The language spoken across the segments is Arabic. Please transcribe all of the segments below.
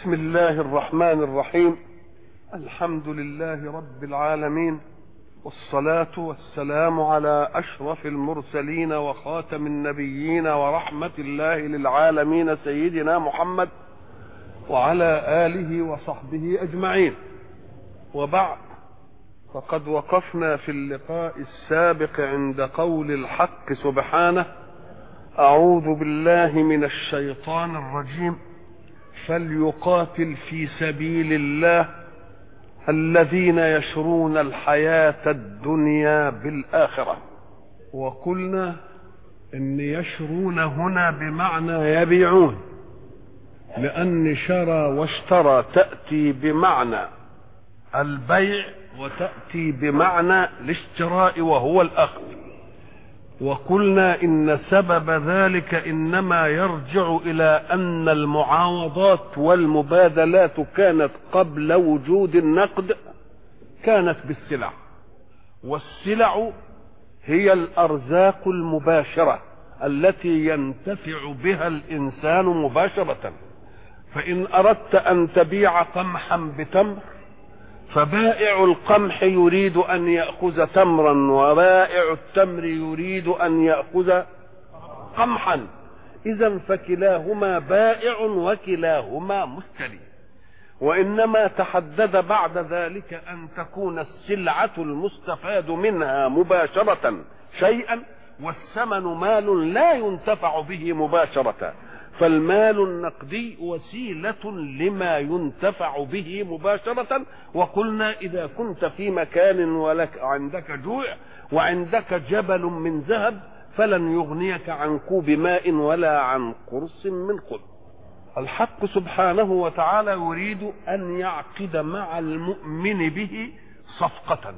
بسم الله الرحمن الرحيم. الحمد لله رب العالمين، والصلاة والسلام على أشرف المرسلين وخاتم النبيين ورحمة الله للعالمين سيدنا محمد وعلى آله وصحبه أجمعين. وبعد، فقد وقفنا في اللقاء السابق عند قول الحق سبحانه: أعوذ بالله من الشيطان الرجيم، فليقاتل في سبيل الله الذين يشرون الحياة الدنيا بالآخرة. وقلنا إن يشرون هنا بمعنى يبيعون، لأن شرى واشترى تأتي بمعنى البيع وتأتي بمعنى الاشتراء وهو الأخذ. وقلنا إن سبب ذلك إنما يرجع إلى أن المعاوضات والمبادلات كانت قبل وجود النقد كانت بالسلع، والسلع هي الأرزاق المباشرة التي ينتفع بها الإنسان مباشرة. فإن أردت أن تبيع قمحا بتمر، فبائع القمح يريد أن يأخذ تمرا، وبائع التمر يريد أن يأخذ قمحا. إذن فكلاهما بائع وكلاهما مشتري. وإنما تحدد بعد ذلك أن تكون السلعة المستفاد منها مباشرة شيئا، والثمن مال لا ينتفع به مباشرة، فالمال النقدي وسيلة لما ينتفع به مباشرة. وقلنا إذا كنت في مكان ولك عندك جوع وعندك جبل من ذهب فلن يغنيك عن كوب ماء ولا عن قرص من خبز. الحق سبحانه وتعالى يريد أن يعقد مع المؤمن به صفقة،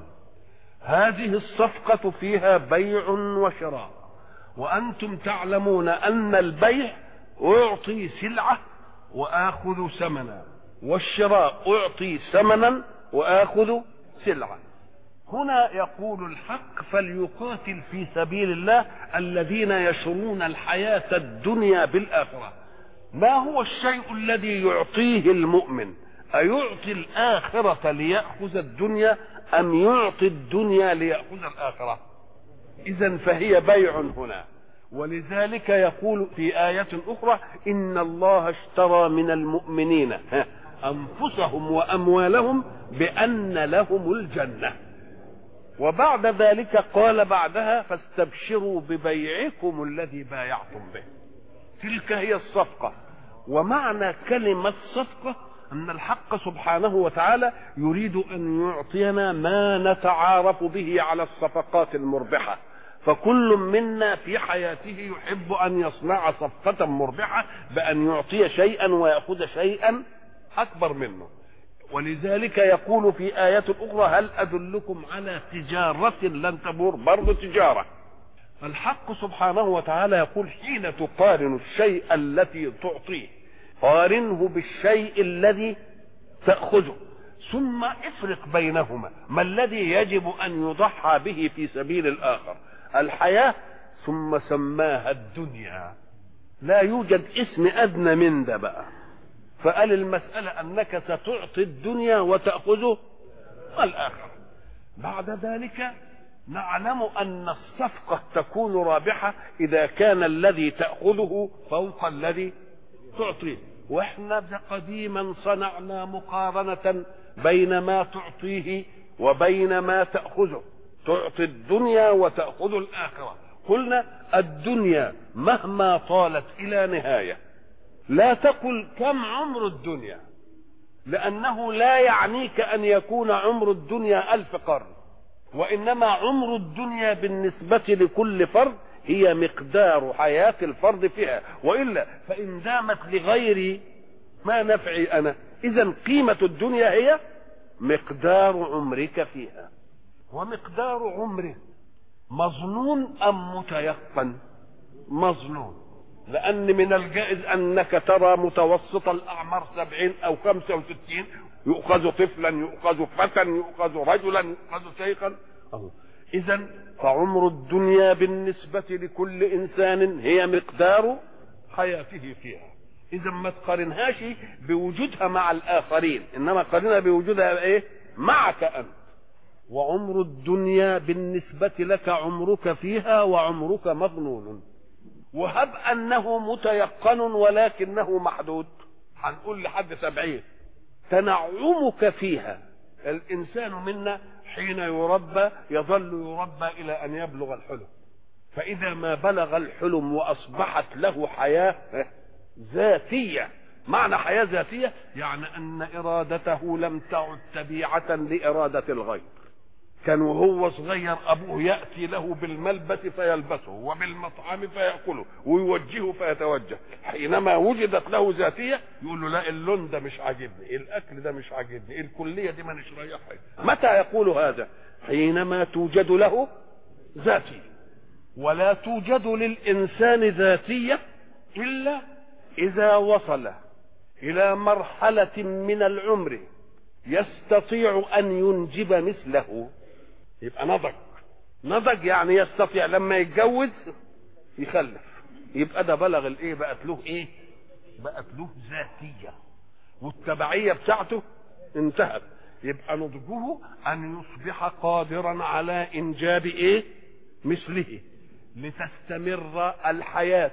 هذه الصفقة فيها بيع وشراء. وأنتم تعلمون أن البيع أعطي سلعة وآخذ ثمنا، والشراء أعطي ثمنا وآخذ سلعة. هنا يقول الحق: فليقاتل في سبيل الله الذين يشرون الحياة الدنيا بالآخرة. ما هو الشيء الذي يعطيه المؤمن؟ أيعطي الآخرة ليأخذ الدنيا أم يعطي الدنيا ليأخذ الآخرة؟ إذن فهي بيع هنا. ولذلك يقول في آية أخرى: إن الله اشترى من المؤمنين أنفسهم وأموالهم بأن لهم الجنة. وبعد ذلك قال بعدها: فاستبشروا ببيعكم الذي بايعتم به. تلك هي الصفقة. ومعنى كلمة صفقة أن الحق سبحانه وتعالى يريد أن يعطينا ما نتعارف به على الصفقات المربحة. فكل منا في حياته يحب أن يصنع صفقة مربحة بأن يعطي شيئا ويأخذ شيئا أكبر منه. ولذلك يقول في آية أخرى: هل أدلكم على تجارة لن تبور؟ برضو تجارة. الحق سبحانه وتعالى يقول: حين تقارن الشيء الذي تعطيه قارنه بالشيء الذي تأخذه، ثم افرق بينهما. ما الذي يجب أن يضحى به في سبيل الآخر؟ الحياة. ثم سماها الدنيا، لا يوجد اسم أدنى من ده بقى. فقال المسألة أنك ستعطي الدنيا وتأخذه الآخر. بعد ذلك نعلم أن الصفقة تكون رابحة إذا كان الذي تأخذه فوق الذي تعطيه. وإحنا قديما صنعنا مقارنة بين ما تعطيه وبين ما تأخذه. تعطي الدنيا وتأخذ الآخرة. قلنا الدنيا مهما طالت إلى نهاية، لا تقل كم عمر الدنيا، لأنه لا يعنيك أن يكون عمر الدنيا 1000 قرن، وإنما عمر الدنيا بالنسبة لكل فرد هي مقدار حياة الفرد فيها، وإلا فإن دامت لغيري ما نفعي أنا. إذن قيمة الدنيا هي مقدار عمرك فيها. ومقدار عمره مظنون أم متيقن؟ مظنون، لأن من الجائز أنك ترى متوسط الأعمار 70 أو 65، يؤخذ طفلا، يؤخذ فتى، يؤخذ رجلا، يؤخذ شيخا. إذن فعمر الدنيا بالنسبة لكل إنسان هي مقدار حياته فيها. اذا ما تقارنهاش بوجودها مع الاخرين، انما قارنها بوجودها ايه؟ معك انت. وعمر الدنيا بالنسبة لك عمرك فيها وعمرك مظنون. وهب انه متيقن ولكنه محدود، هنقول لحد 70. تنعمك فيها، الانسان منا حين يربى يظل يربى الى ان يبلغ الحلم، فاذا ما بلغ الحلم واصبحت له حياة ذاتية. معنى حياة ذاتية يعني ان ارادته لم تعد تبيعة لارادة الغير. كان وهو صغير ابوه ياتي له بالملبس فيلبسه وبالمطعم فياكله ويوجهه فيتوجه. حينما وجدت له ذاتيه يقول له لا، اللون ده مش عاجبني، الاكل ده مش عاجبني، الكليه دي مانيش رايحها. متى يقول هذا؟ حينما توجد له ذاتيه. ولا توجد للانسان ذاتيه الا اذا وصل الى مرحله من العمر يستطيع ان ينجب مثله. يبقى نضج يعني يستطيع لما يتجوز يخلف، يبقى ده بلغ الايه؟ بقت له ايه؟ بقت له ذاتيه والتبعيه بتاعته انتهت. يبقى نضجه ان يصبح قادرا على انجاب ايه؟ مثله، لتستمر الحياه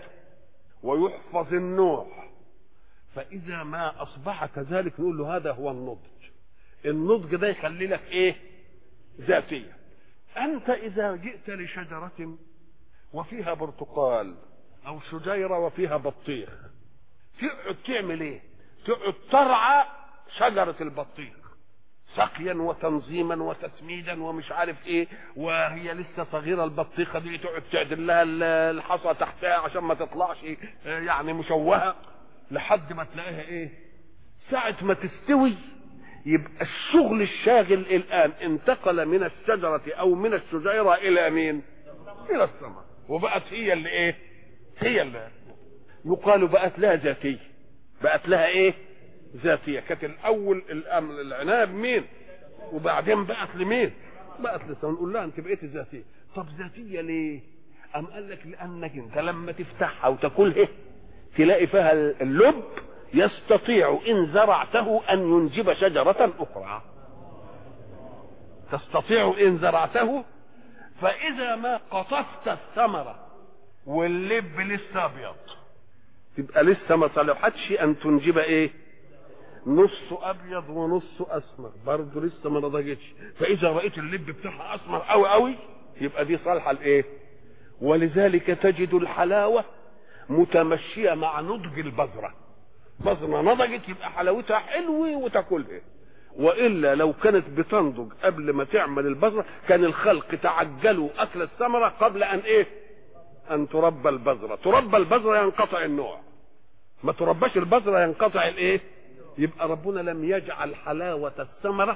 ويحفظ النوع. فاذا ما اصبح كذلك نقول له هذا هو النضج. النضج ده يخلي لك ايه؟ ذاتيه. انت اذا جئت لشجره وفيها برتقال او شجيره وفيها بطيخ، تقعد تعمل ايه؟ تقعد ترعى شجره البطيخ سقيا وتنظيما وتسميدا ومش عارف ايه، وهي لسه صغيره البطيخه دي تقعد تعدل لها الحصى تحتها عشان ما تطلعش يعني مشوهه، لحد ما تلاقيها ايه؟ ساعه ما تستوي يبقى الشغل الشاغل الان انتقل من الشجره او من الشجيره الى مين؟ الى الثمر. وبقت هي اللي ايه؟ هي اللي يقال بقت لها ذاتيه. بقت لها ايه؟ ذاتيه. كانت الاول العناب مين؟ وبعدين بقت لمين؟ بقت للثمر. نقول لها انت بقيتي ذاتيه. طب ذاتيه ليه؟ ام قال لك لانك انت لما تفتحها وتاكلها تلاقي فيها اللب يستطيع إن زرعته أن ينجب شجرة أخرى. تستطيع إن زرعته. فإذا ما قطفت الثمرة واللب لسه أبيض تبقى لسه ما صلحتش أن تنجب إيه؟ نص أبيض ونص أسمر، برضه لسه ما نضجتش. فإذا رأيت اللب بتاعها أسمر أوي أوي يبقى دي صالحة لإيه؟ ولذلك تجد الحلاوة متمشية مع نضج البذرة. بذرة نضجت يبقى حلاوتها حلوة وتاكلها، والا لو كانت بتنضج قبل ما تعمل البذرة كان الخلق تعجلوا اكل الثمرة قبل ان ايه؟ ان تربى البذرة. تربى البذرة ينقطع النوع، ما ترباش البذرة ينقطع الايه؟ يبقى ربنا لم يجعل حلاوة الثمرة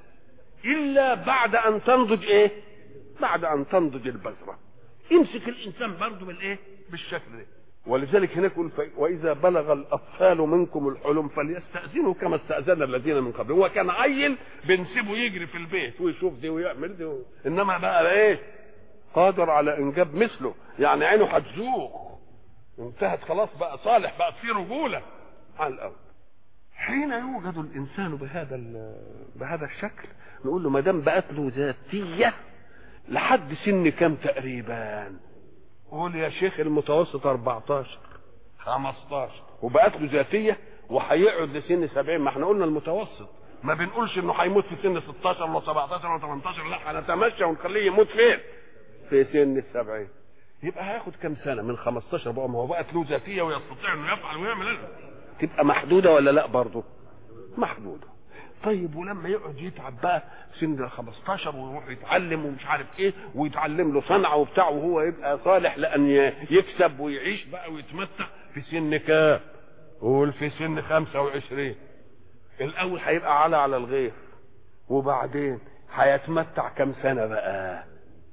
الا بعد ان تنضج ايه؟ بعد ان تنضج البذرة. يمسك الانسان برضه بالايه؟ بالشكل ده. ولذلك هناك يقول واذا بلغ الاطفال منكم الحلم فليستاذنوا كما استاذن الذين من قبلهم. هو كان عيل بنسيبه يجري في البيت ويشوف دي ويعمل دي انما بقى ايه؟ قادر على انجاب مثله، يعني عينه هتزوق، انتهت خلاص، بقى صالح، بقى في رجوله على الاول. حين يوجد الانسان بهذا الشكل نقول له ما دام بقت له ذاتيه لحد سن كم تقريبا؟ قول يا شيخ المتوسط 14 15 وبقت له ذاتيه وهيقعد لسن 70. ما احنا قلنا المتوسط، ما بنقولش انه هيموت في سن 16 ولا 17 ولا 18، لا هنتمشى ونخليه يموت فين؟ في سن 70. يبقى هياخد كم سنه من 15 بقى؟ ما هو بقت له ذاتيه ويستطيع انه يفعل ويعمل ايه؟ تبقى محدوده ولا لا؟ برضه محدوده. طيب ولما يقعد يتعب بقى سن 15 ويروح يتعلم ومش عارف ايه ويتعلم له صنعه وبتاع وهو يبقى صالح لان يكسب ويعيش بقى ويتمتع في سن كام؟ قول في سن 25. الاول هيبقى على الغير وبعدين هيتمتع كم سنه بقى؟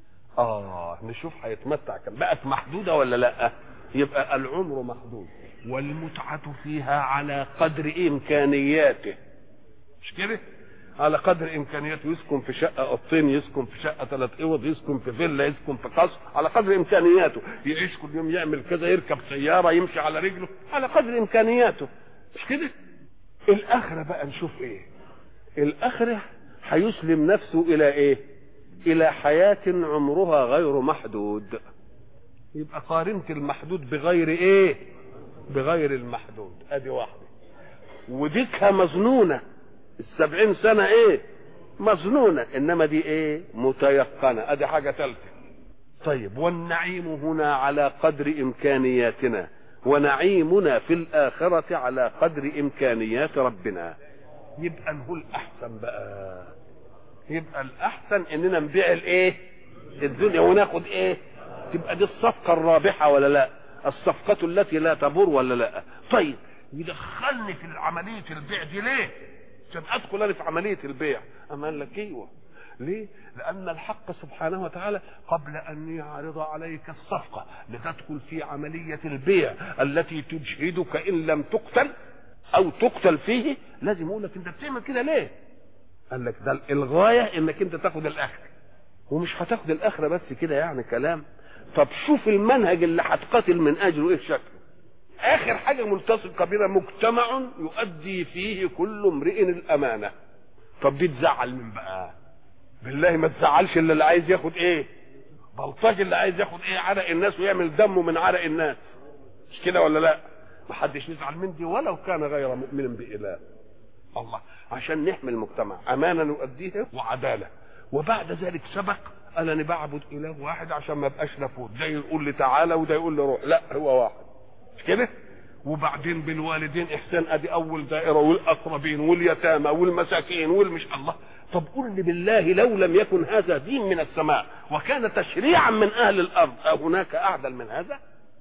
نشوف هيتمتع كم. بقت محدوده ولا لا؟ يبقى العمر محدود والمتعه فيها على قدر امكانياته، مش كده؟ على قدر امكانياته، يسكن في شقه اوضتين، يسكن في شقه 3 اوض، يسكن في فيلا، يسكن في قصر، على قدر امكانياته. يعيش كل يوم يعمل كذا، يركب سياره، يمشي على رجله، على قدر امكانياته. مش كده؟ الاخره بقى نشوف ايه؟ الاخره هيسلم نفسه الى ايه؟ الى حياه عمرها غير محدود. يبقى قارنت المحدود بغير ايه؟ بغير المحدود. ادي واحده. وديكها مظنونه، 70 سنه ايه؟ مظنونه، انما دي ايه؟ متيقنه. ادي حاجه ثالثه. طيب، والنعيم هنا على قدر امكانياتنا، ونعيمنا في الاخره على قدر امكانيات ربنا. يبقى نقول احسن بقى، يبقى الاحسن اننا نبيع الايه؟ الدنيا وناخد ايه؟ تبقى دي الصفقه الرابحه ولا لا؟ الصفقه التي لا تبور ولا لا؟ طيب، يدخلني في عمليه البيع دي ليه؟ عشان ادخل انا في عمليه البيع. اما قال لك ايوه. ليه؟ لان الحق سبحانه وتعالى قبل ان يعرض عليك الصفقه لتدخل في عمليه البيع التي تجهدك ان لم تقتل او تقتل فيه، لازم يقول لك انت بتعمل كده ليه؟ قال لك ده الغايه انك انت تاخد الاخره، ومش هتاخد الاخره بس كده يعني كلام. طب شوف المنهج اللي هتقاتل من اجله ايه شكله. اخر حاجه ملتصقه بنا مجتمع يؤدي فيه كل امرئ الامانه. طب دي تزعل من بقى؟ بالله ما تزعلش الا اللي عايز ياخد ايه؟ بلطجي اللي عايز ياخد ايه؟ عرق الناس ويعمل دمه من عرق الناس. مش كده ولا لا؟ محدش يزعل من دي ولو كان غير مؤمن بإله. الله، عشان نحمي المجتمع امانه نؤديها وعداله. وبعد ذلك سبق قال انا بعبد اله واحد عشان ما ابقاش نفوت، ده يقول لي تعالى وده يقول لي روح، لا هو واحد. مش كده؟ وبعدين بالوالدين احسان، ادي اول دائره، والاقربين واليتامى والمساكين والمش الله. طب قل لي بالله، لو لم يكن هذا دين من السماء وكان تشريعا من اهل الارض، هناك اعدل من هذا؟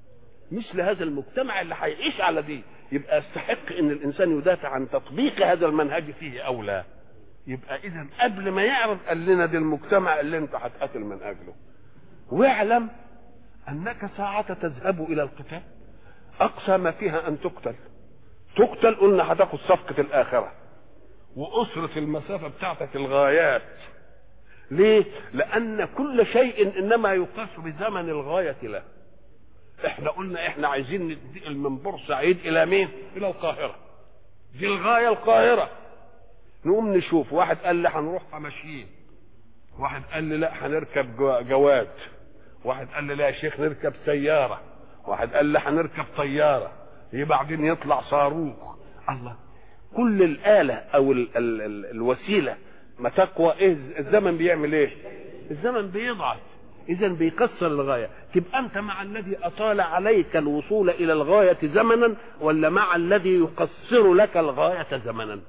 مثل هذا المجتمع اللي هيعيش على دي يبقى يستحق ان الانسان يدافع عن تطبيق هذا المنهج فيه او لا. يبقى اذا قبل ما يعرف قال لنا ده المجتمع اللي انت هتقاتل من اجله. واعلم انك ساعة تذهب الى القتال اقصى ما فيها ان تقتل قلنا هتاخد صفقة الاخرة واسرة المسافة بتاعتك الغايات. ليه؟ لان كل شيء انما يقاس بزمن الغاية له. احنا قلنا احنا عايزين ننتقل من بورسعيد الى مين؟ الى القاهرة. دي الغاية القاهرة. نقوم نشوف، واحد قال لي هنروح ماشيين، واحد قال لي لا هنركب جواد، واحد قال لي لا يا شيخ نركب سيارة، واحد قال لي هنركب طيارة، بعدين يطلع صاروخ. الله، كل الآلة او الوسيلة ما تقوى ايه الزمن بيعمل ايه؟ الزمن بيضعف، اذا بيكسر الغاية. تبقى انت مع الذي اطال عليك الوصول الى الغاية زمنا ولا مع الذي يقصر لك الغاية زمنا؟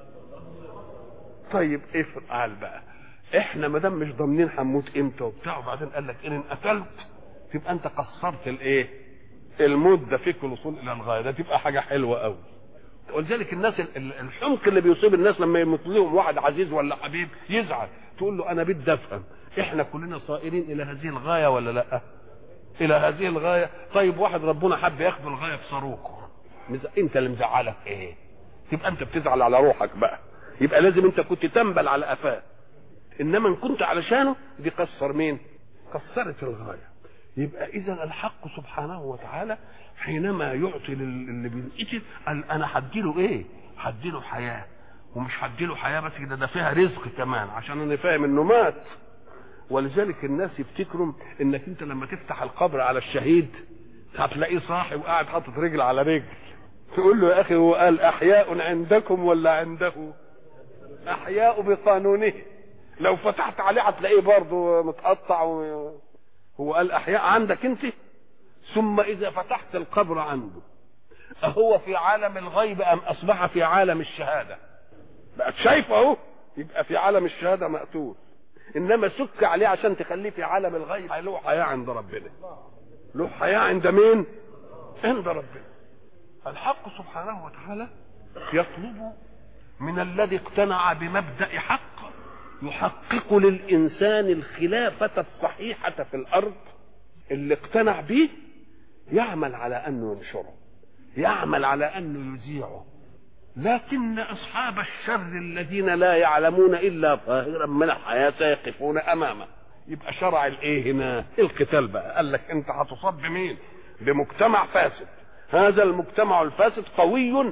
طيب افعل بقى. احنا ما دام مش ضامنين هنموت امتى وبتاع، وبعدين قال لك ان قتلت تبقى انت قصرت الايه؟ المده فيك الوصول الى الغايه، ده تبقى حاجه حلوه قوي. ولذلك الناس الحمق اللي بيصيب الناس لما يموت لهم واحد عزيز ولا حبيب يزعل، تقول له انا بدي افهم احنا كلنا صائرين الى هذه الغايه ولا لا؟ الى هذه الغايه. طيب واحد ربنا حب ياخد الغايه بصاروخ، انت اللي مزعلك ايه؟ تبقى انت بتزعل على روحك بقى. يبقى لازم انت كنت تنبل على قفاه، انما ان كنت علشانه دي قصر مين؟ قصرت الغايه. يبقى اذا الحق سبحانه وتعالى حينما يعطي اللي بينقتل قال انا هديله ايه؟ هديله حياه، ومش هديله حياه بس كده، ده فيها رزق كمان عشان انا فاهم انه مات. ولذلك الناس يفتكروا انك انت لما تفتح القبر على الشهيد هتلاقيه صاحي وقاعد حاطط رجل على رجل، تقول له يا اخي هو قال احياء عندكم ولا عنده؟ احياء بقانونه، لو فتحت عليه هتلاقيه برضه متقطع هو قال احياء عندك انت. ثم اذا فتحت القبر عنده اهو في عالم الغيب ام اصبح في عالم الشهاده؟ بقت شايفه اهو، يبقى في عالم الشهاده مقتول. انما سك عليه عشان تخليه في عالم الغيب، له حياه عند ربنا. له حياه عند مين؟ عند ربنا. الحق سبحانه وتعالى يطلب من الذي اقتنع بمبدأ حق يحقق للإنسان الخلافة الصحيحة في الأرض، اللي اقتنع به يعمل على أنه ينشره، يعمل على أنه يذيعه، لكن أصحاب الشر الذين لا يعلمون إلا ظاهرا من الحياة سيقفون أمامه. يبقى شرع الإيه هنا؟ القتال بقى. قال لك أنت هتصاب بمين؟ بمجتمع فاسد. هذا المجتمع الفاسد قوي،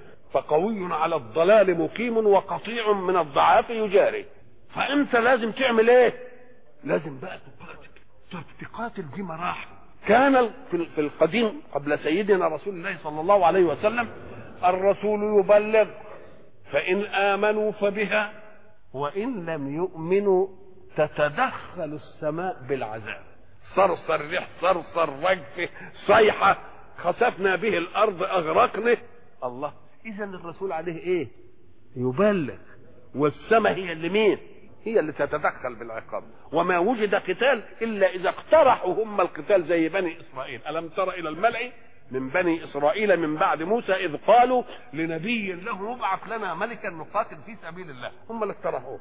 فقوي على الضلال مقيم وقطيع من الضعاف يجاري. فأنت لازم تعمل إيه؟ لازم بقى تقاتل. طب تقاتل دي مراحل. كان في القديم قبل سيدنا رسول الله صلى الله عليه وسلم الرسول يبلغ، فإن آمنوا فبها وإن لم يؤمنوا تتدخل السماء بالعذاب. صرصر ريح، صرصر رجف، صيحة، خسفنا به الأرض، أغرقنا. الله، إذا الرسول عليه إيه؟ يبلغ، والسماء هي اللي مين؟ هي اللي تتدخل بالعقاب. وما وجد قتال إلا إذا اقترحوا هم القتال زي بني إسرائيل. ألم تر إلى الملأ من بني إسرائيل من بعد موسى إذ قالوا لنبي له ابعث لنا ملكا نقاتل في سبيل الله. هم اللي اقترحوه.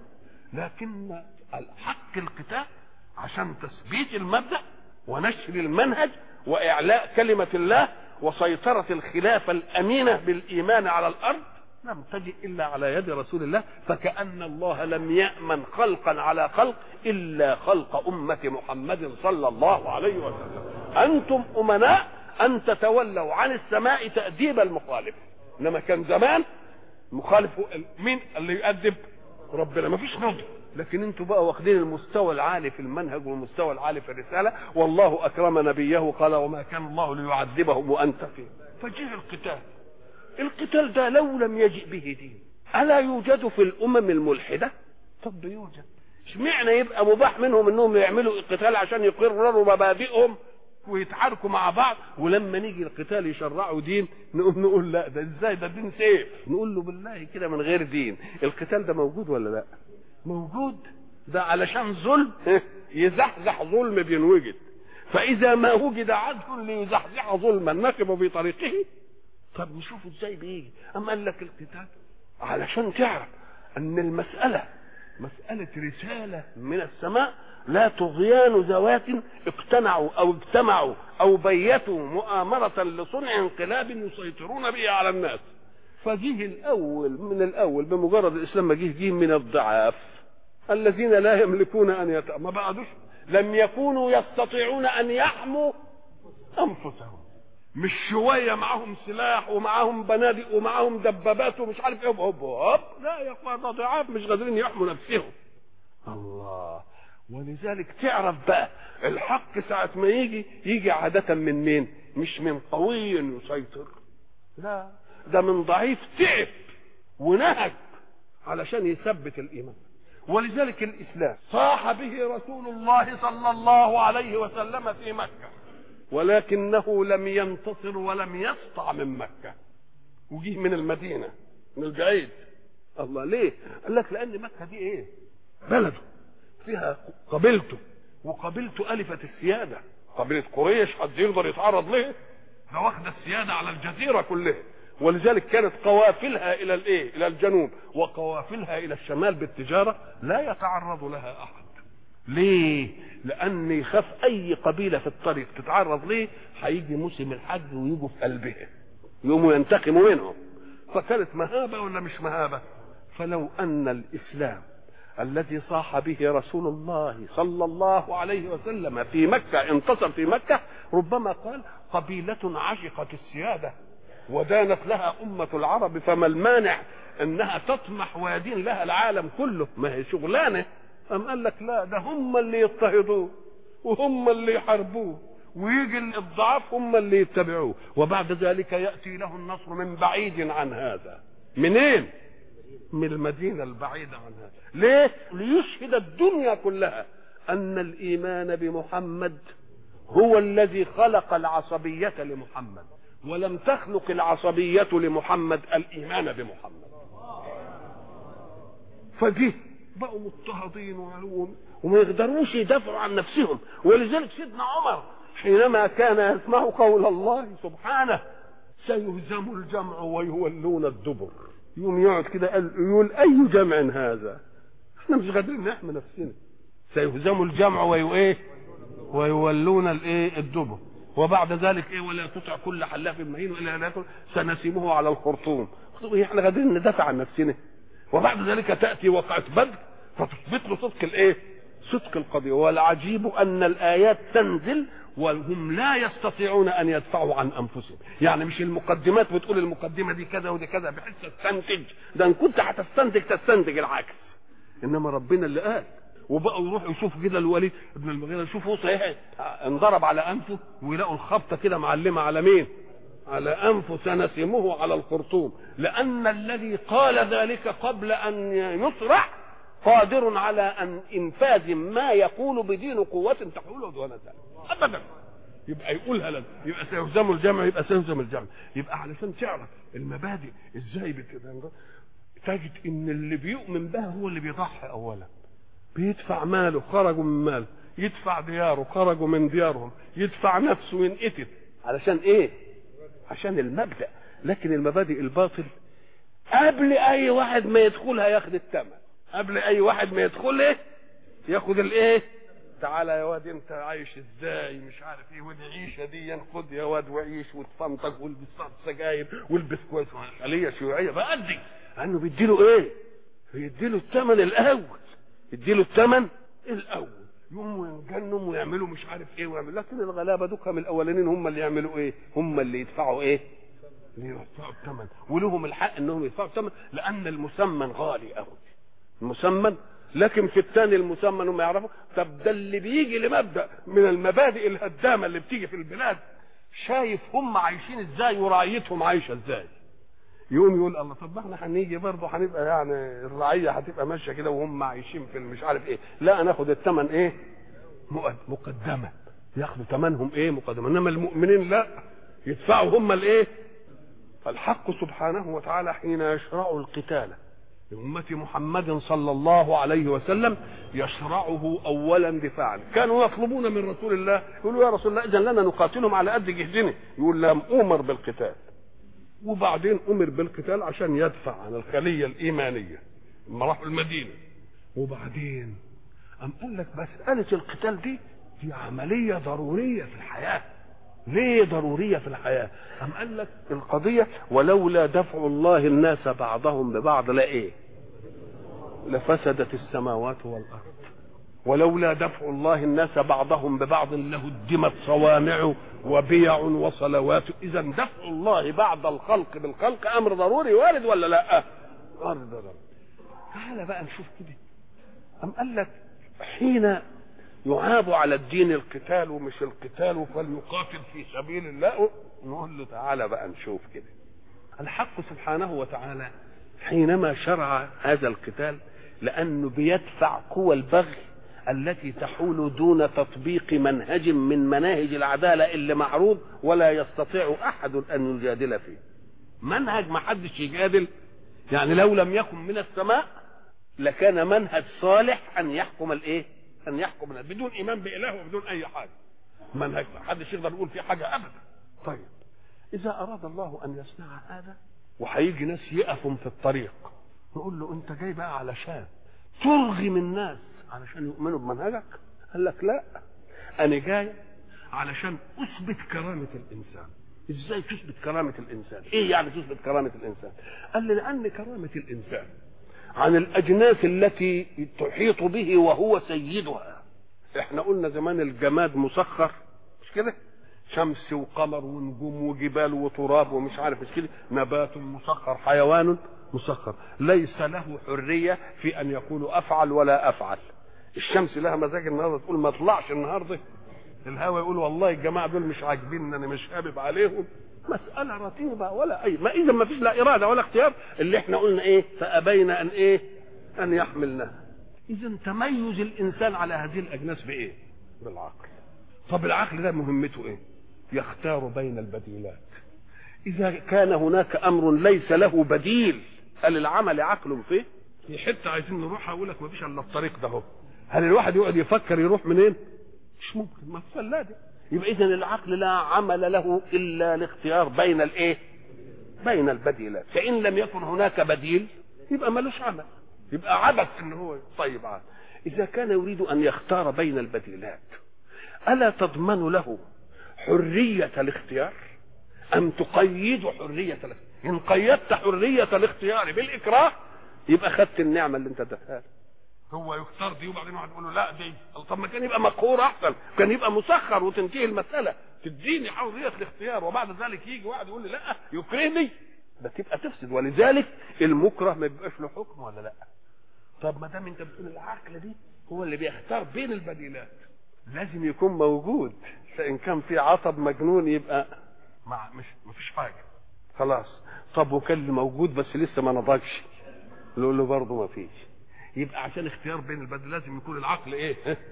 لكن الحق القتال عشان تثبيت المبدأ ونشر المنهج وإعلاء كلمة الله وسيطرة الخلافة الأمينة بالإيمان على الأرض لم تجئ إلا على يد رسول الله. فكأن الله لم يأمن خلقا على خلق إلا خلق أمة محمد صلى الله عليه وسلم. أنتم أمناء أن تتولوا عن السماء تأديب المخالف. إنما كان زمان مخالف مين اللي يؤدب؟ ربنا. ما فيش نضج. لكن انتوا بقى واخدين المستوى العالي في المنهج والمستوى العالي في الرسالة. والله أكرم نبيه قال وما كان الله ليعذبهم وأنت فيه. فجاء القتال. القتال ده لو لم يجئ به دين ألا يوجد في الأمم الملحدة؟ طب يوجد. اشمعنى يبقى مباح منهم انهم يعملوا القتال عشان يقرروا مبادئهم ويتعاركوا مع بعض، ولما نيجي القتال يشرعوا دين نقوم نقول لا ده ازاي، ده دين سيف. نقول له بالله كده من غير دين. القتال ده موجود ولا لا؟ موجود. ده علشان ظلم يزحزح ظلم بينوجد. فإذا ما وجد عدل ليزحزح ظلما نقب في طريقه. طب نشوف ازاي بيجي. أما قال لك القتال علشان تعرف أن المسألة مسألة رسالة من السماء، لا طغيان ذوات اقتنعوا أو اجتمعوا أو بيتوا مؤامرة لصنع انقلاب يسيطرون به على الناس. فجيه الأول من الأول بمجرد الإسلام ما جيه من الضعاف الذين لا يملكون أن ما بعدوش، لم يكونوا يستطيعون أن يحموا أنفسهم. مش شوية معهم سلاح ومعهم بنادق ومعهم دبابات ومش عارف ايه هوب لا يا اخوان، ده ضعاف مش قادرين يحموا نفسهم. الله. ولذلك تعرف بقى الحق ساعة ما يجي عادة من مين؟ مش من قوي يسيطر، لا، ده من ضعيف تعب ونهج علشان يثبت الإيمان. ولذلك الإسلام صاح به رسول الله صلى الله عليه وسلم في مكة، ولكنه لم ينتصر ولم يسطع من مكة، وجيه من المدينة من البعيد. الله. ليه؟ قال لك لأن مكة دي ايه؟ بلده فيها قبيلته، وقبيلته ألفت السيادة. قبيلة قريش حد يقدر يتعرض ليه؟ ده واخدة السيادة على الجزيرة كلها. ولذلك كانت قوافلها إلى الايه؟ إلى الجنوب، وقوافلها إلى الشمال بالتجارة لا يتعرض لها أحد. ليه؟ لأن يخاف أي قبيلة في الطريق تتعرض ليه هيجي موسم الحج ويجوا في قلبها يقوموا ينتقموا منهم. فكانت مهابة ولا مش مهابة؟ فلو أن الإسلام الذي صاح به رسول الله صلى الله عليه وسلم في مكة انتصر في مكة، ربما قال قبيلة عشقت السيادة ودانت لها أمة العرب، فما المانع أنها تطمح ويدين لها العالم كله؟ ما هي شغلانة. أم قال لك لا، ده هم اللي يضطهدوه وهم اللي يحاربوه، ويجي الضعاف هم اللي يتبعوه، وبعد ذلك يأتي له النصر من بعيد عن هذا. منين؟ من المدينة البعيدة عن هذا. ليه؟ ليشهد الدنيا كلها أن الإيمان بمحمد هو الذي خلق العصبية لمحمد، ولم تخلق العصبية لمحمد الإيمان بمحمد. فجه بقوا مضطهدين وما يقدروش يدافعوا عن نفسهم. ولذلك سيدنا عمر حينما كان يسمع قول الله سبحانه سيهزم الجمع ويولون الدبر، يوم يقعد كده يقول أي جمع هذا؟ احنا مش قادرين نحمي نفسنا. سيهزم الجمع ويولون الدبر. وبعد ذلك ولا تطع كل حلاف مهين ولا سنسمه على الخرطوم. احنا قادرين ندافع عن نفسنا؟ وبعد ذلك تاتي وقعه بدر فتثبت له صدق الايه؟ صدق القضيه. والعجيب ان الايات تنزل وهم لا يستطيعون ان يدفعوا عن انفسهم. يعني مش المقدمات بتقول المقدمه دي كذا ودي كذا بحيث تستنتج، ده ان كنت تستنتج العكس، انما ربنا اللي قال. وبقوا يروحوا يشوفوا كده الوليد ابن المغيرة، يشوفوا صحيح انضرب على انفه ويلاقوا الخبطه كده معلمه على مين؟ على انفه، سنسمه على الخرطوم، لان الذي قال ذلك قبل ان يصرع قادر على ان انفاذ ما يقول بدين قوه تحوله دون ذلك ابدا. يبقى يقولها لنا، يبقى سيهزم الجمع، يبقى سيهزم الجمع. يبقى علشان تعرف المبادئ ازاي تجد ان اللي بيؤمن بها هو اللي بيضحي اولا، بيدفع ماله، خرجوا من ماله، يدفع دياره، خرجوا من ديارهم، يدفع نفسه وينقتل. علشان ايه؟ عشان المبدأ. لكن المبادئ الباطل قبل اي واحد ما يدخلها ياخد الثمن، قبل اي واحد ما يدخل ايه ياخد الايه؟ تعالى يا واد انت عايش ازاي مش عارف ايه، ودي عيشه دي، خد يا واد وعيش وتفنطق والبس سجاير والبس كويس، خليه شيوعيه بقى دي، لانه بيديله ايه؟ بيديله الثمن الاول، يديله الثمن الاول، يقوموا ينجنوا ويعملوا مش عارف ايه ويعملوا. لكن الغلابه دوكا من الاولانيين هم اللي يعملوا ايه؟ هم اللي يدفعوا ايه؟ اللي يدفعوا الثمن، ولهم الحق انهم يدفعوا الثمن، لان المسمن غالي قوي المسمن. لكن في الثاني المسمن هم يعرفوا. طب ده اللي بيجي لمبدا من المبادئ الهدامه اللي بتيجي في البلاد، شايف هم عايشين ازاي ورعيتهم عايشه ازاي، يقوم يقول الله طب احنا هنيجي برضه هنبقى يعني الرعيه هتبقى ماشيه كده وهم عايشين في مش عارف ايه، لا ناخد الثمن ايه؟ مقدمه، ياخدوا ثمنهم ايه؟ مقدمه. انما المؤمنين لا، يدفعوا هم الايه؟ الحق سبحانه وتعالى حين يشرع القتال لأمة محمد صلى الله عليه وسلم يشرعه أولا دفاعا. كانوا يطلبون من رسول الله، يقولوا يا رسول الله إذن لنا نقاتلهم على قد جهدنا، يقول لهم أمر بالقتال. وبعدين أمر بالقتال عشان يدفع عن الخلية الإيمانية لما راحوا المدينة. وبعدين قام قال لك مسألة القتال دي عملية ضرورية في الحياة. ليه ضرورية في الحياة؟ قام قال لك القضية ولولا دفع الله الناس بعضهم ببعض لا ايه؟ لفسدت السماوات والأرض. ولولا دفع الله الناس بعضهم ببعض لهدمت صوامع وبيع وصلوات. إذا دفع الله بعض الخلق بالخلق أمر ضروري وارد ولا لا؟ أمر ضروري. تعال بقى نشوف كده. قام قال لك حين يعاب على الدين القتال ومش القتال فليقاتل في سبيل الله، نقول له تعالى بقى نشوف كده. الحق سبحانه وتعالى حينما شرع هذا القتال لأنه بيدفع قوى البغي التي تحول دون تطبيق منهج من مناهج العدالة اللي معروض ولا يستطيع أحد أن يجادل فيه. منهج ما حدش يجادل، يعني لو لم يكن من السماء لكان منهج صالح أن يحكم الإيه؟ أن يحكم بدون إيمان بإله وبدون أي حاجة. منهج ما حدش يقدر يقول فيه حاجة أبدا. طيب إذا أراد الله أن يصنع هذا وهيجي ناس يقفوا في الطريق، نقول له أنت جاي بقى علشان ترغم الناس علشان يؤمنوا بمنهجك؟ قال لك لا، أنا جاي علشان أثبت كرامة الإنسان. إزاي تثبت كرامة الإنسان؟ إيه يعني تثبت كرامة الإنسان؟ قال لي لأن كرامة الإنسان عن الأجناس التي تحيط به وهو سيدها. احنا قلنا زمان الجماد مسخر مش كده؟ شمس وقمر ونجوم وجبال وتراب ومش عارف مش كده؟ نبات مسخر، حيوان مسخر، ليس له حرية في أن يقول أفعل ولا أفعل. الشمس لها مزاج النهارده تقول ما طلعش النهارده، الهواء يقول والله الجماعة دول مش عاجبين أنا مش حابب عليهم. مسألة رتيبة ولا أي ما إذا ما فيش لا إرادة ولا اختيار، اللي احنا قلنا إيه؟ فأبين أن إيه؟ أن يحملنها. إذا تميز الإنسان على هذه الأجناس بإيه؟ بالعقل. طب العقل ده مهمته إيه؟ يختار بين البديلات. إذا كان هناك أمر ليس له بديل، هل العمل عقل فيه؟ في حتة عايزين نروحها أقول لك ما فيش إلا الطريق ده هو. هل الواحد يقعد يفكر يروح منين؟ مش ممكن، ما فيش إلا ده. يبقى إذن العقل لا عمل له إلا الاختيار بين الإيه؟ بين البديلات. فإن لم يكن هناك بديل يبقى ملوش عمل، يبقى عبث إن هو طيب عاد. إذا كان يريد أن يختار بين البديلات ألا تضمن له حرية الاختيار أم تقيد حرية الاختيار؟ ان قيدت حريه الاختيار بالاكراه يبقى خدت النعمه اللي انت اديتها. هو يختار دي وبعدين واحد يقول له لا دي، طب ما كان يبقى مقهور احسن، كان يبقى مسخر وتنتهي المساله، تديني حريه الاختيار وبعد ذلك يجي واحد يقول لي لا يكرهني، ده تبقى تفسد. ولذلك المكره ما بيبقاش له حكم ولا لا. طب ما دام انت بتقول العقل دي هو اللي بيختار بين البديلات، لازم يكون موجود. فان كان في عصب مجنون يبقى مش فيش حاجه خلاص. طب وكان اللي موجود بس لسه ما نضجش، نقول له برضه ما فيش. يبقى عشان اختيار بين البديل لازم يكون العقل ايه؟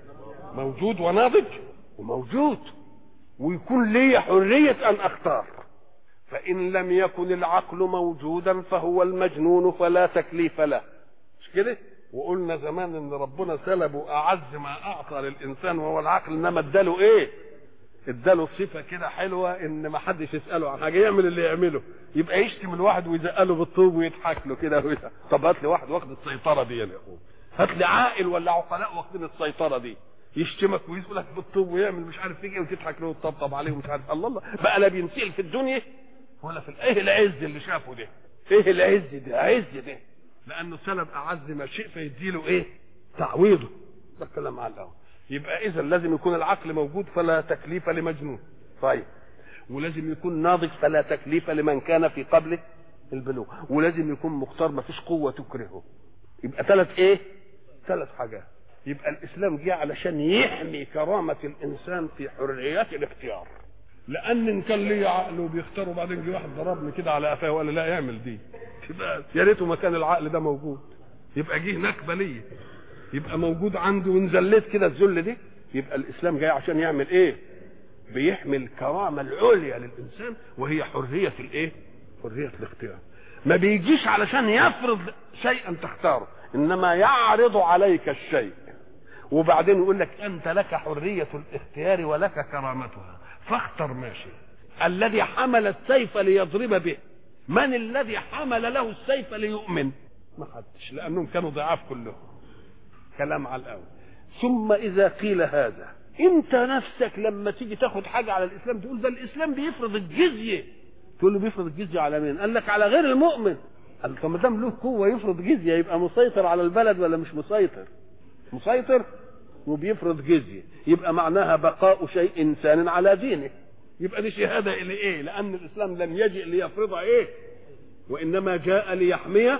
موجود وناضج وموجود، ويكون لي حريه ان اختار. فان لم يكن العقل موجودا فهو المجنون فلا تكليف له، مش كده؟ وقلنا زمان ان ربنا سلبه اعز ما اعطى للانسان وهو العقل، انما اداله ايه؟ اداله صفه كده حلوه ان ما حدش يساله عن حاجه، يعمل اللي يعمله، يبقى يشتم الواحد ويزقله بالطوب ويضحك له كده. طب هات لي واحد واخد السيطره دي يا اخويا، هات لي عاقل ولا عقلاء واخدين السيطره دي، يشتمك ويزقلك بالطوب ويعمل مش عارف ايه وتضحك له وتطبطب عليه ومش عارف. الله بقى لا بينسال في الدنيا ولا في ايه العز اللي شافه ده؟ ايه العز ده؟ عز ده لانه سلب اعز ما شيء فيديله ايه؟ تعويضه. ده الكلام على الاول. يبقى اذا لازم يكون العقل موجود فلا تكليف لمجنون. طيب، ولازم يكون ناضج فلا تكليف لمن كان في قبله البلوغ، ولازم يكون مختار ما فيش قوه تكرهه. يبقى ثلاث حاجات. يبقى الاسلام جه علشان يحمي كرامه الانسان في حريات الاختيار. لان ان كان لي عقل وبيختار وبعدين جه واحد ضربني كده على قفاه وقال لا يعمل دي، يبقى يا ريته ما كان العقل ده موجود، يبقى جه نكبه ليا، يبقى موجود عنده ونزلت كده الذل دي. يبقى الاسلام جاي عشان يعمل ايه؟ بيحمي الكرامه العليا للانسان وهي حريه الايه؟ حريه الاختيار. ما بيجيش علشان يفرض شيئا تختاره، انما يعرض عليك الشيء وبعدين يقول لك انت لك حريه الاختيار ولك كرامتها فاختر ماشي. الذي حمل السيف ليضرب به، من الذي حمل له السيف ليؤمن؟ ما حدش، لانهم كانوا ضعاف كلهم. كلام على الاول. ثم اذا قيل هذا، انت نفسك لما تيجي تاخد حاجه على الاسلام تقول ده الاسلام بيفرض الجزيه، تقول له بيفرض الجزيه على مين؟ قال لك على غير المؤمن. قال طب ما دام له قوه يفرض جزيه يبقى مسيطر على البلد ولا مش مسيطر؟ مسيطر وبيفرض جزيه، يبقى معناها بقاء شيء انسان على دينه. يبقى دي شهاده الى ايه؟ لان الاسلام لم يجئ ليفرض ايه؟ وانما جاء ليحمي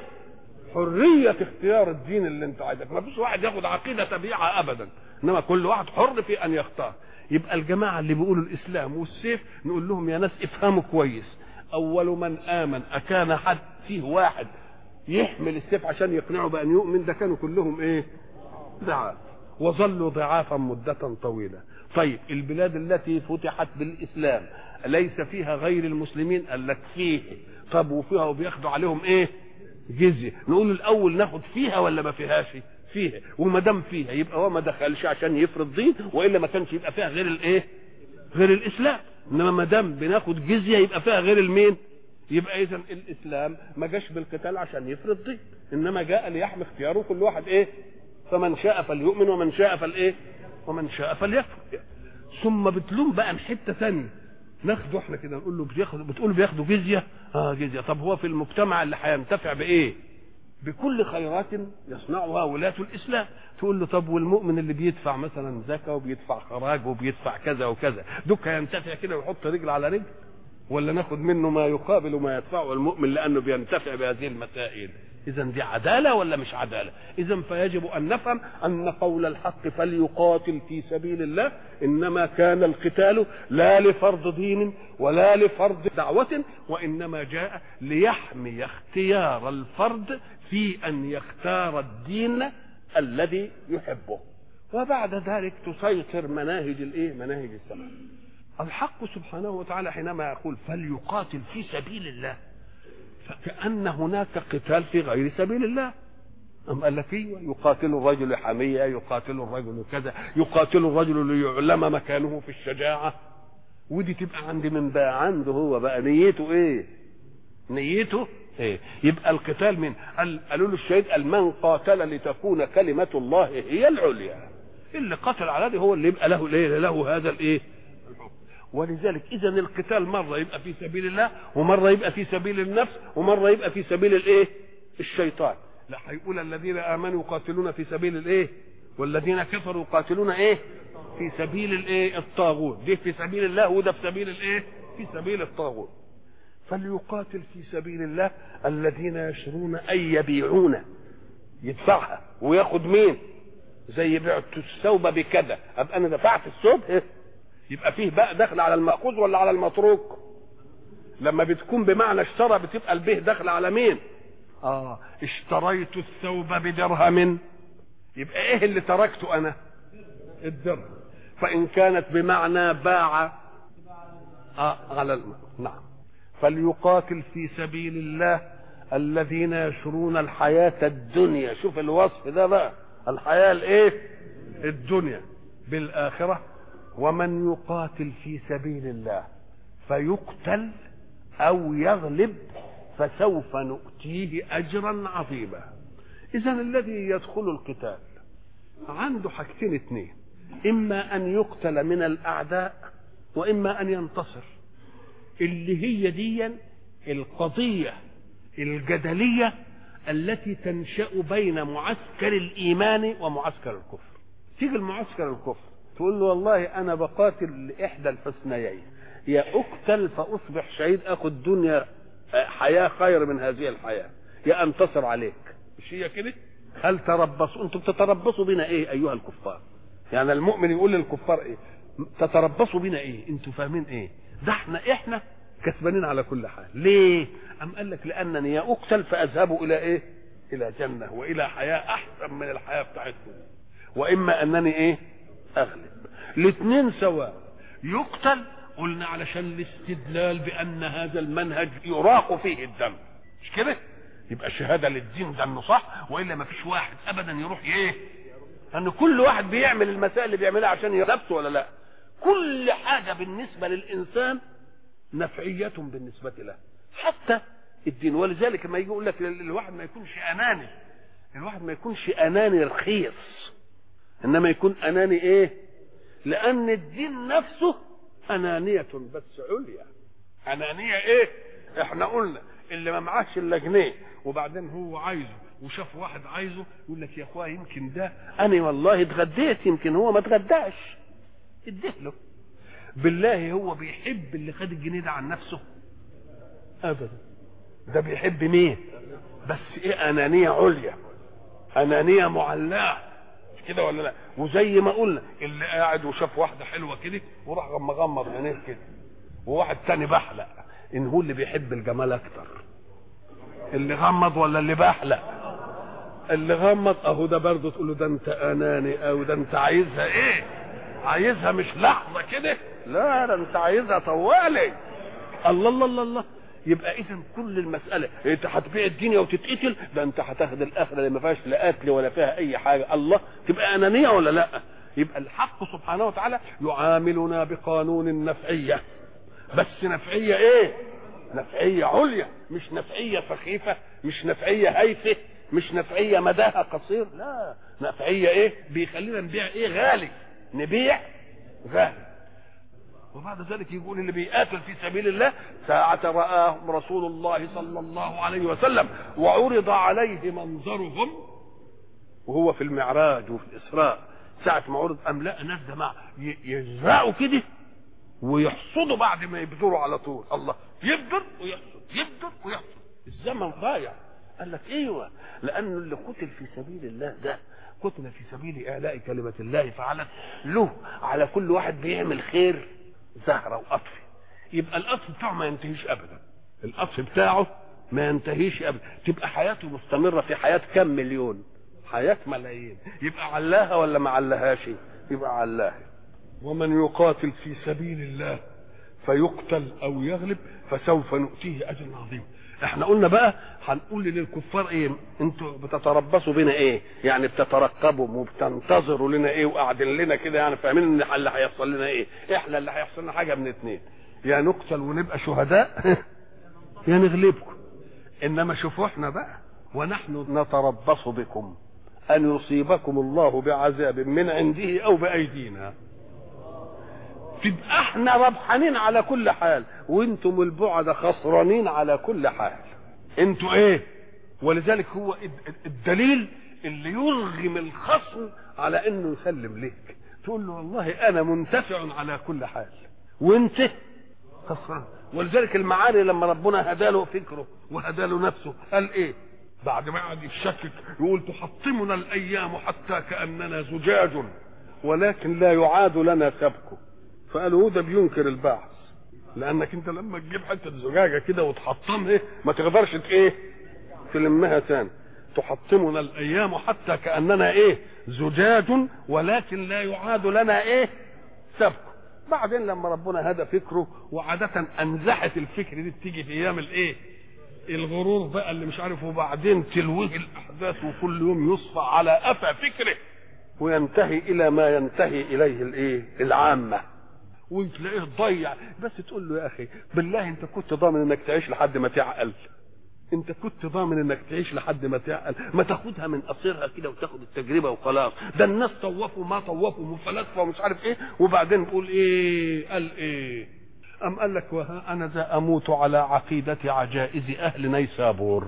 حريه اختيار الدين اللي انت عايزك. ما فيش واحد ياخد عقيده تبيعها ابدا، انما كل واحد حر في ان يختار. يبقى الجماعه اللي بيقولوا الاسلام والسيف نقول لهم يا ناس افهموا كويس، اول من امن اكان حد فيه واحد يحمل السيف عشان يقنعه بان يؤمن؟ ده كانوا كلهم ايه؟ ضعاف، وظلوا ضعافا مده طويله. طيب البلاد التي فتحت بالاسلام ليس فيها غير المسلمين؟ قال لك فيه. طب وفيها وبياخدوا عليهم ايه؟ جزيه. نقول الاول ناخد فيها ولا ما فيهاش؟ فيها. وما دام فيها يبقى هو ما دخلش عشان يفرض دين، والا ما كانش يبقى فيها غير الايه؟ غير الاسلام. انما ما دام بناخد جزيه يبقى فيها غير المين؟ يبقى اذا الاسلام ما جاش بالقتال عشان يفرض دين، انما جاء ليحمي اختياره كل واحد ايه؟ فمن شاء فليؤمن ومن شاء فالايه؟ ومن شاء فليكفر. ثم بتلوم بقى من حته ثانيه، ناخده احنا كده نقول له بتقول بياخدوا جزيه. جزيه. طب هو في المجتمع اللي هينتفع بايه؟ بكل خيرات يصنعها ولاة الاسلام. تقول له طب والمؤمن اللي بيدفع مثلا زكاه وبيدفع خراج وبيدفع كذا وكذا، دوك هينتفع كده ويحط رجل على رجل؟ ولا ناخد منه ما يقابل ما يدفعه المؤمن لانه بينتفع بهذه المسائل؟ اذا دي عداله ولا مش عداله؟ اذا فيجب ان نفهم ان قول الحق فليقاتل في سبيل الله انما كان القتال لا لفرض دين ولا لفرض دعوه، وانما جاء ليحمي اختيار الفرد في ان يختار الدين الذي يحبه، وبعد ذلك تسيطر مناهج الايه؟ مناهج السماء. الحق سبحانه وتعالى حينما يقول فليقاتل في سبيل الله فكأن هناك قتال في غير سبيل الله. أم قال لك ايوه، يقاتل الرجل حمية، يقاتل الرجل كذا، يقاتل الرجل ليعلم مكانه في الشجاعة، ودي تبقى عند من بقى؟ عنده هو بقى نيته ايه؟ نيته ايه؟ يبقى القتال من قالوا له الشهيد من قاتل لتكون كلمة الله هي العليا. اللي قتل على ده هو اللي يبقى له الايه؟ له هذا الايه؟ ولذلك اذا القتال مره يبقى في سبيل الله، ومره يبقى في سبيل النفس، ومره يبقى في سبيل الايه؟ الشيطان. لا، هيقول الذين امنوا يقاتلون في سبيل الايه؟ والذين كفروا يقاتلون ايه؟ في سبيل الايه؟ الطاغوت. دي في سبيل الله وده في سبيل الايه؟ في سبيل الطاغوت. فليقاتل في سبيل الله الذين يشرون اي يبيعون، يدفعها وياخد مين؟ زي بعت الثوب بكذا، ابقى انا دفعت الثوب يبقى فيه بقى دخل على المأخوذ ولا على المتروك؟ لما بتكون بمعنى اشترى بتبقى البه دخل على مين؟ اشتريت الثوب بدرهم، يبقى ايه اللي تركته انا؟ الدرهم. فان كانت بمعنى باع على نعم. فليقاتل في سبيل الله الذين يشرون الحياة الدنيا، شوف الوصف ده بقى، الحياة الايه؟ الدنيا بالآخرة. ومن يقاتل في سبيل الله فيقتل او يغلب فسوف نؤتيه اجرا عظيما. اذا الذي يدخل القتال عنده حاجتين اتنين، اما ان يقتل من الاعداء واما ان ينتصر، اللي هي دي القضية الجدلية التي تنشأ بين معسكر الايمان ومعسكر الكفر. تيجي المعسكر الكفر تقول له والله انا بقاتل لاحدى الحسنيين، يا اقتل فاصبح شهيد اخذ دنيا حياة خير من هذه الحياة، يا انتصر عليك. مش هي كده؟ هل تربصوا؟ انتم بتتربصوا بنا ايه ايها الكفار؟ يعني المؤمن يقول للكفار ايه؟ تتربصوا بنا ايه؟ انتم فاهمين ايه؟ ده احنا كسبانين على كل حال. ليه؟ ام قال لك لانني يا اقتل فاذهب الى ايه؟ الى جنة والى حياة احسن من الحياة بتاعتكم، واما انني ايه؟ اغلب. الاثنين سواء. يقتل قلنا علشان الاستدلال بان هذا المنهج يراق فيه الدم، مش كده؟ يبقى شهاده للدين ده انه صح، والا ما فيش واحد ابدا يروح ايه؟ ان كل واحد بيعمل المسائل اللي بيعملها عشان يلبسه ولا لا؟ كل حاجه بالنسبه للانسان نفعيه بالنسبه له، حتى الدين. ولذلك لما يجي يقول لك الواحد ما يكونش اناني، الواحد ما يكونش اناني رخيص، انما يكون اناني ايه؟ لان الدين نفسه انانيه بس عليا. انانيه ايه؟ احنا قلنا اللي ما معاش الا جنيه وبعدين هو عايزه وشاف واحد عايزه يقول لك يا اخويا يمكن ده انا والله اتغديت، يمكن هو ما اتغداش، اديه له. بالله هو بيحب اللي خد الجنيه ده عن نفسه؟ ابدا. ده بيحب مين؟ بس ايه؟ انانيه عليا، انانيه معلاه، كده ولا لا؟ وزي ما قلنا اللي قاعد وشاف واحده حلوه كده وراح مغمض عينيه كده، وواحد تاني بحلق، ان هو اللي بيحب الجمال اكتر، اللي غمض ولا اللي بحلق؟ اللي غمض. اهو ده برضه تقول له ده انت اناني، او ده انت عايزها ايه؟ عايزها مش لحظه كده، لا ده انت عايزها طوالي. الله الله الله الله. يبقى اذا كل المساله انت هتبيع الدنيا وتتقتل، ده انت هتاخد الاخره اللي ما فيهاش لا قتل ولا فيها اي حاجه. الله، تبقى انانيه ولا لا؟ يبقى الحق سبحانه وتعالى يعاملنا بقانون النفعيه، بس نفعيه ايه؟ نفعيه عليا، مش نفعيه سخيفه، مش نفعيه هايفه، مش نفعيه مداها قصير، لا، نفعيه ايه؟ بيخلينا نبيع ايه؟ غالي، نبيع غالي. وبعد ذلك يقول اللي بيقاتل في سبيل الله ساعة رآهم رسول الله صلى الله عليه وسلم وعرض عليه منظرهم وهو في المعراج وفي الإسراء، ساعة ما عرض أم لا ناس جماعة يزرعوا كده ويحصدوا بعد ما يبذروا على طول. الله، يبذر ويحصد، يبذر ويحصد، الزمن ضايع. قال لك ايوه، لأنه اللي قتل في سبيل الله ده قتل في سبيل إعلاء كلمة الله، فعلا له على كل واحد بيعمل خير زهرة وقطف، يبقى القطف بتاعه ما ينتهيش ابدا، القطف بتاعه ما ينتهيش ابدا، تبقى حياته مستمرة في حياة كم مليون، حياة ملايين، يبقى علاها ولا ما علاهاش؟ يبقى علاها. ومن يقاتل في سبيل الله فيقتل او يغلب فسوف نؤتيه اجرا عظيما. احنا قلنا بقى هنقول للكفار ايه؟ انتوا بتتربصوا بنا ايه؟ يعني بتترقبوا وبتنتظروا لنا ايه وقاعدين لنا كده، يعني فاهمين ان اللي هيحصل لنا ايه؟ احنا اللي هيحصل لنا حاجه من اتنين، يا نقتل ونبقى شهداء يا نغلبكم. انما شوفوا احنا بقى، ونحن نتربص بكم ان يصيبكم الله بعذاب من عنده او بايدينا. تبقى احنا ربحانين على كل حال وانتم البعد خسرانين على كل حال. انتوا ايه؟ ولذلك هو الدليل اللي يرغم الخصم على انه يسلم لك، تقول له والله انا منتفع على كل حال وانت خسران. ولذلك المعاني لما ربنا هدى له فكره وهدى له نفسه قال ايه بعد ما قعد يشكك؟ يقول تحطمنا الايام حتى كاننا زجاج ولكن لا يعاد لنا سبكه. فقالوا ده بينكر البعث، لانك انت لما تجيب حته زجاجه كده وتحطمها ما تقدرش تلمها تاني. تحطمنا الايام حتى كاننا زجاج ولكن لا يعاد لنا سبكه. بعدين لما ربنا هدى فكره، وعاده انزحت الفكر دي تيجي في ايام الغرور بقى اللي مش عارف، وبعدين تلويه الاحداث وكل يوم يصفى على قفا فكره وينتهي الى ما ينتهي اليه العامه، وتلاقيه ضيع. بس تقول له يا اخي بالله انت كنت ضامن انك تعيش لحد ما تعقل؟ انت كنت ضامن انك تعيش لحد ما تعقل؟ ما تاخدها من قصيرها كده وتاخد التجربه وخلاص. ده الناس طوفوا ما طوفوا وفلاسفه ومش عارف وبعدين بيقول قال ام قال لك وها انا ذا اموت على عقيده عجائز اهل نيسابور.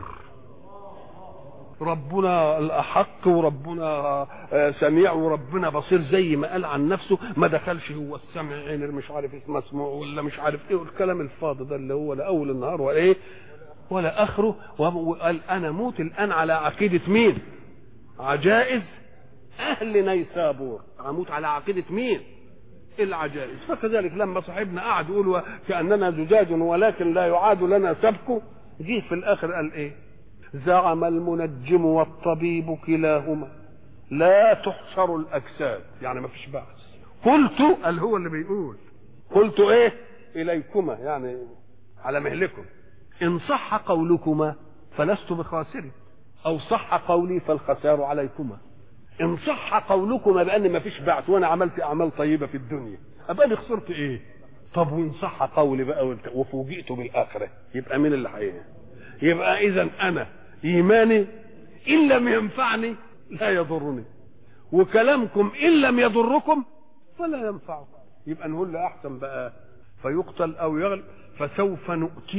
ربنا الاحق وربنا سميع وربنا بصير زي ما قال عن نفسه. ما دخلش هو السمع عين مش عارف اسمه مسموع ولا مش عارف والكلام الفاضي ده اللي هو لا اول النهار ولا ولا اخره. وقال انا موت الان على عقيده مين؟ عجائز اهل نيسابور. اموت على عقيده مين؟ العجائز. فكذلك لما صاحبنا قعد يقول كاننا زجاج ولكن لا يعاد لنا سبكه، جه في الاخر قال زعم المنجم والطبيب كلاهما لا تحشر الاجساد، يعني ما فيش بعث. قلت قال هو اللي بيقول قلت اليكما، يعني على مهلكم، ان صح قولكما فلست بخاسر، او صح قولي فالخسار عليكما. ان صح قولكما بان ما فيش بعث وانا عملت اعمال طيبه في الدنيا، ابقى انا خسرت طب وان صح قولي بقى وفوجئت بالاخره، يبقى مين اللي حقيقي؟ يبقى اذا انا ايماني ان لم ينفعني لا يضرني، وكلامكم ان لم يضركم فلا ينفعكم. يبقى نقول له احسن بقى فيقتل او يغلب فسوف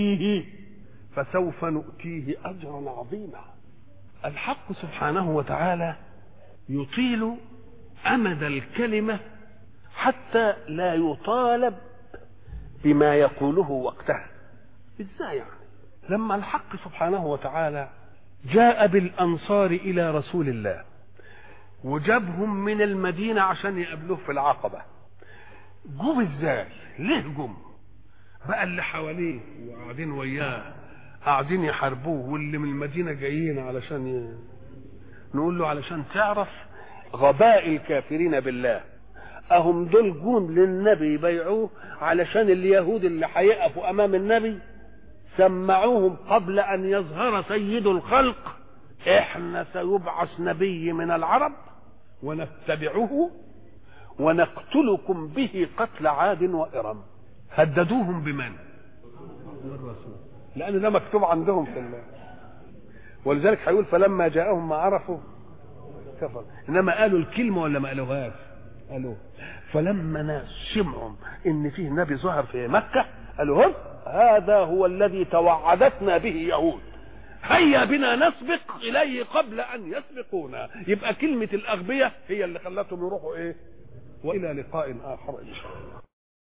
نؤتيه اجرا عظيما. الحق سبحانه وتعالى يطيل امد الكلمه حتى لا يطالب بما يقوله وقتها. ازاي يعني؟ لما الحق سبحانه وتعالى جاء بالانصار الى رسول الله وجابهم من المدينه عشان يقابلوه في العقبه، جم ازاي؟ ليه جم؟ بقى اللي حواليه وقاعدين وياه قاعدين يحاربوه، واللي من المدينه جايين علشان نقول له علشان تعرف غباء الكافرين بالله. اهم دول جون للنبي يبيعوه علشان اليهود اللي هيقفوا امام النبي سمعوهم قبل ان يظهر سيد الخلق احنا سيبعث نبي من العرب ونتبعه ونقتلكم به قتل عاد وإرم. هددوهم بمن؟ بالرسول، لان ده مكتوب عندهم في الله. ولذلك هيقول فلما جاءهم ما عرفوا كفر. انما قالوا الكلمه ولا ما قالوهاش؟ قالوه. فلما ناس سمعوا ان فيه نبي ظهر في مكه قالوا هذا هو الذي توعدتنا به يهود، هيا بنا نسبق اليه قبل ان يسبقونا. يبقى كلمه الاغبياء هي اللي خلتهم يروحوا والى لقاء اخر ان شاء الله.